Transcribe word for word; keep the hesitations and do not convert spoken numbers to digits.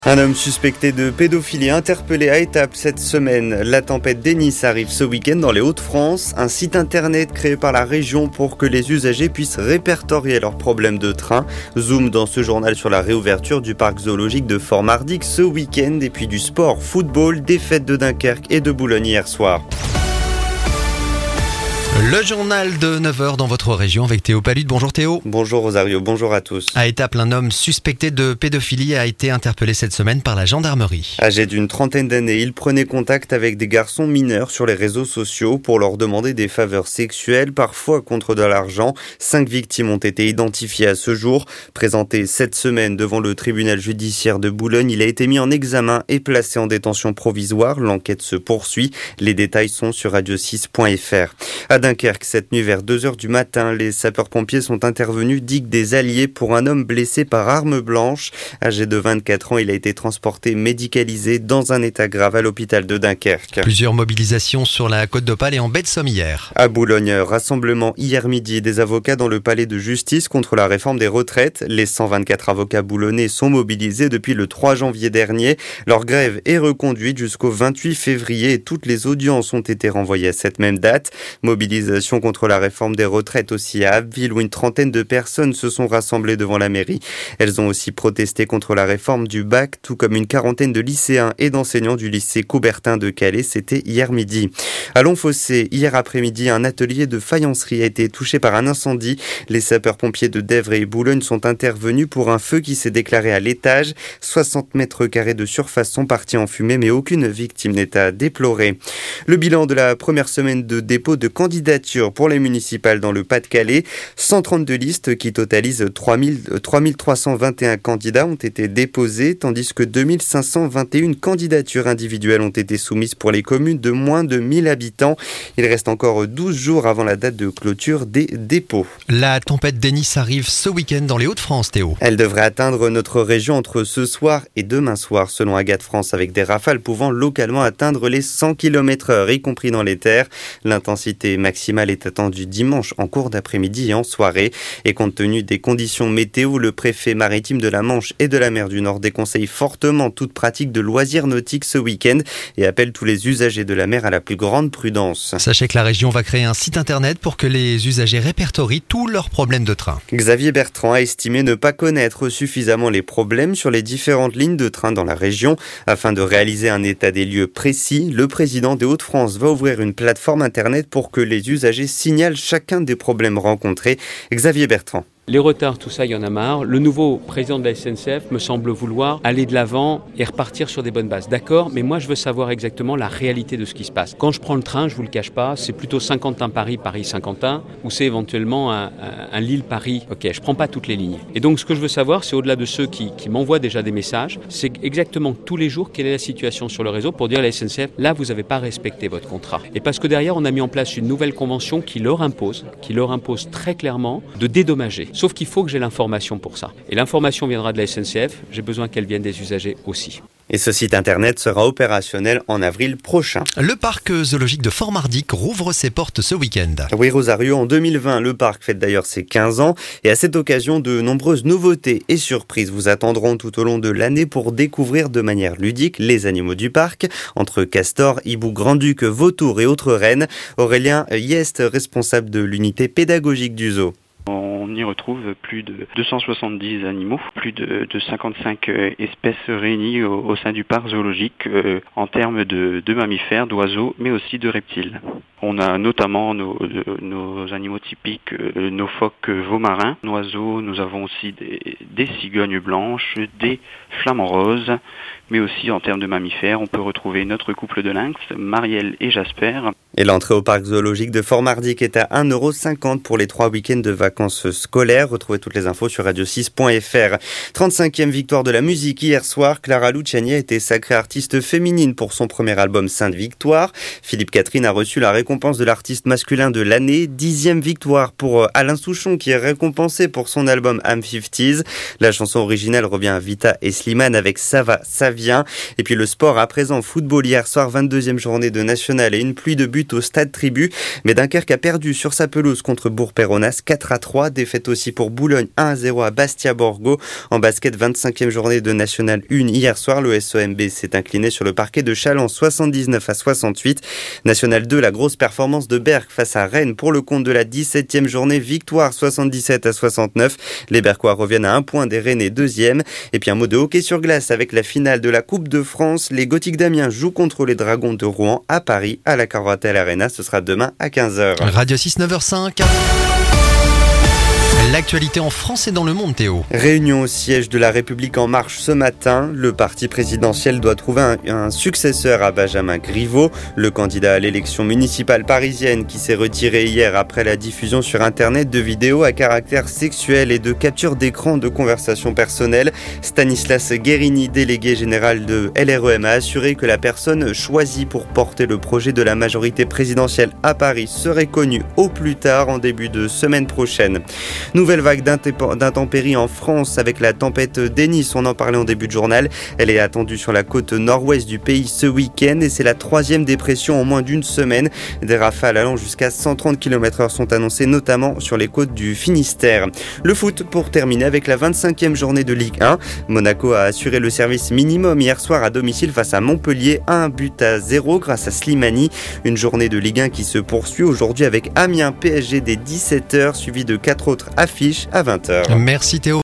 Un homme suspecté de pédophilie interpellé à Étaples cette semaine. La tempête Denis arrive ce week-end dans les Hauts-de-France. Un site internet créé par la région pour que les usagers puissent répertorier leurs problèmes de train. Zoom dans ce journal sur la réouverture du parc zoologique de Fort-Mardic ce week-end. Et puis du sport, football, défaite de Dunkerque et de Boulogne hier soir. Le journal de neuf heures dans votre région avec Théo Palud. Bonjour Théo. Bonjour Rosario, bonjour à tous. À Étaples, un homme suspecté de pédophilie a été interpellé cette semaine par la gendarmerie. Âgé d'une trentaine d'années, il prenait contact avec des garçons mineurs sur les réseaux sociaux pour leur demander des faveurs sexuelles, parfois contre de l'argent. Cinq victimes ont été identifiées à ce jour. Présenté cette semaine devant le tribunal judiciaire de Boulogne, il a été mis en examen et placé en détention provisoire. L'enquête se poursuit. Les détails sont sur radio six point f r. À Dunkerque, cette nuit vers deux heures du matin, les sapeurs-pompiers sont intervenus digue des Alliés pour un homme blessé par arme blanche. Âgé de vingt-quatre ans, il a été transporté médicalisé dans un état grave à l'hôpital de Dunkerque. Plusieurs mobilisations sur la Côte d'Opale et en baie de Somme hier. À Boulogne, rassemblement hier midi des avocats dans le palais de justice contre la réforme des retraites. Les cent vingt-quatre avocats boulonnais sont mobilisés depuis le trois janvier dernier. Leur grève est reconduite jusqu'au vingt-huit février et toutes les audiences ont été renvoyées à cette même date. Mobilisation contre la réforme des retraites aussi à Abbeville où une trentaine de personnes se sont rassemblées devant la mairie. Elles ont aussi protesté contre la réforme du bac, tout comme une quarantaine de lycéens et d'enseignants du lycée Coubertin de Calais. C'était hier midi. À Longfossé, hier après-midi, un atelier de faïencerie a été touché par un incendie. Les sapeurs-pompiers de Dèvres et Boulogne sont intervenus pour un feu qui s'est déclaré à l'étage. soixante mètres carrés de surface sont partis en fumée, mais aucune victime n'est à déplorer. Le bilan de la première semaine de dépôt de candidature pour les municipales dans le Pas-de-Calais. cent trente-deux listes qui totalisent trois mille trois cent vingt et un candidats ont été déposés, tandis que deux mille cinq cent vingt et une candidatures individuelles ont été soumises pour les communes de moins de mille habitants. Il reste encore douze jours avant la date de clôture des dépôts. La tempête Denis arrive ce week-end dans les Hauts-de-France, Théo. Elle devrait atteindre notre région entre ce soir et demain soir, selon Agathe France, avec des rafales pouvant localement atteindre les cent kilomètres heure, y compris dans les terres. L'intensité maximale est attendue dimanche en cours d'après-midi et en soirée. Et compte tenu des conditions météo, le préfet maritime de la Manche et de la mer du Nord déconseille fortement toute pratique de loisirs nautiques ce week-end et appelle tous les usagers de la mer à la plus grande prudence. Sachez que la région va créer un site internet pour que les usagers répertorient tous leurs problèmes de train. Xavier Bertrand a estimé ne pas connaître suffisamment les problèmes sur les différentes lignes de train dans la région. Afin de réaliser un état des lieux précis, le président des Hauts-de-France va ouvrir une plateforme internet pour que les usagers signalent chacun des problèmes rencontrés. Xavier Bertrand. Les retards, tout ça, il y en a marre. Le nouveau président de la S N C F me semble vouloir aller de l'avant et repartir sur des bonnes bases. D'accord, mais moi je veux savoir exactement la réalité de ce qui se passe. Quand je prends le train, je vous le cache pas, c'est plutôt Saint-Quentin-Paris, Paris-Saint-Quentin, ou c'est éventuellement un, un, un Lille-Paris. Ok, je prends pas toutes les lignes. Et donc ce que je veux savoir, c'est au-delà de ceux qui, qui m'envoient déjà des messages, c'est exactement tous les jours quelle est la situation sur le réseau pour dire à la S N C F, là vous n'avez pas respecté votre contrat. Et parce que derrière, on a mis en place une nouvelle convention qui leur impose, qui leur impose très clairement de dédommager. Sauf qu'il faut que j'ai l'information pour ça. Et l'information viendra de la S N C F, j'ai besoin qu'elle vienne des usagers aussi. Et ce site internet sera opérationnel en avril prochain. Le parc zoologique de Fort-Mardic rouvre ses portes ce week-end. Oui, Rosario, en deux mille vingt, le parc fête d'ailleurs ses quinze ans. Et à cette occasion, de nombreuses nouveautés et surprises vous attendront tout au long de l'année pour découvrir de manière ludique les animaux du parc. Entre castors, hiboux, grand-ducs, vautours et autres rennes. Aurélien Yest, responsable de l'unité pédagogique du zoo. On y retrouve plus de deux cent soixante-dix animaux, plus de, de cinquante-cinq espèces réunies au, au sein du parc zoologique euh, en termes de, de mammifères, d'oiseaux, mais aussi de reptiles. On a notamment nos, nos animaux typiques, euh, nos phoques veaux-marins. Nos oiseaux, nous avons aussi des, des cigognes blanches, des flamants roses, mais aussi en termes de mammifères, on peut retrouver notre couple de lynx, Marielle et Jasper. Et l'entrée au parc zoologique de Fort-Mardic est à un euro cinquante pour les trois week-ends de vacances scolaires. Retrouvez toutes les infos sur radio six point f r. trente-cinquième victoire de la musique hier soir. Clara Luciani a été sacrée artiste féminine pour son premier album Sainte Victoire. Philippe Catherine a reçu la récompense de l'artiste masculin de l'année. Dixième victoire pour Alain Souchon qui est récompensé pour son album I'm cinquante. La chanson originale revient à Vita et Slimane avec Ça va, ça vient. Et puis le sport à présent, football hier soir, vingt-deuxième journée de nationale et une pluie de buts but au Stade Tribu. Mais Dunkerque a perdu sur sa pelouse contre Bourg-Péronnas quatre à trois. Défaite aussi pour Boulogne un à zéro à Bastia-Borgo. En basket, vingt-cinquième journée de National un hier soir. Le S O M B s'est incliné sur le parquet de Châlons soixante-dix-neuf à soixante-huit. National deux, la grosse performance de Berck face à Rennes pour le compte de la dix-septième journée. Victoire soixante-dix-sept à soixante-neuf. Les Berquois reviennent à un point des Rennais deuxième. Et puis un mot de hockey sur glace avec la finale de la Coupe de France. Les Gothiques d'Amiens jouent contre les Dragons de Rouen à Paris à la Carrotel Arena. Ce sera demain à quinze heures. Radio six, neuf heures cinq. L'actualité en France et dans le monde, Théo. Réunion au siège de La République En Marche ce matin. Le parti présidentiel doit trouver un, un successeur à Benjamin Griveaux, le candidat à l'élection municipale parisienne qui s'est retiré hier après la diffusion sur Internet de vidéos à caractère sexuel et de capture d'écran de conversations personnelles. Stanislas Guérini, délégué général de L R E M, a assuré que la personne choisie pour porter le projet de la majorité présidentielle à Paris serait connue au plus tard en début de semaine prochaine. Nouvelle vague d'intempéries en France avec la tempête Denis, on en parlait en début de journal. Elle est attendue sur la côte nord-ouest du pays ce week-end et c'est la troisième dépression en moins d'une semaine. Des rafales allant jusqu'à cent trente kilomètres heure sont annoncées notamment sur les côtes du Finistère. Le foot pour terminer avec la vingt-cinquième journée de Ligue un. Monaco a assuré le service minimum hier soir à domicile face à Montpellier, un but à zéro grâce à Slimani. Une journée de Ligue un qui se poursuit aujourd'hui avec Amiens P S G dès dix-sept heures suivi de quatre autres affiche à vingt heures. Merci Théo.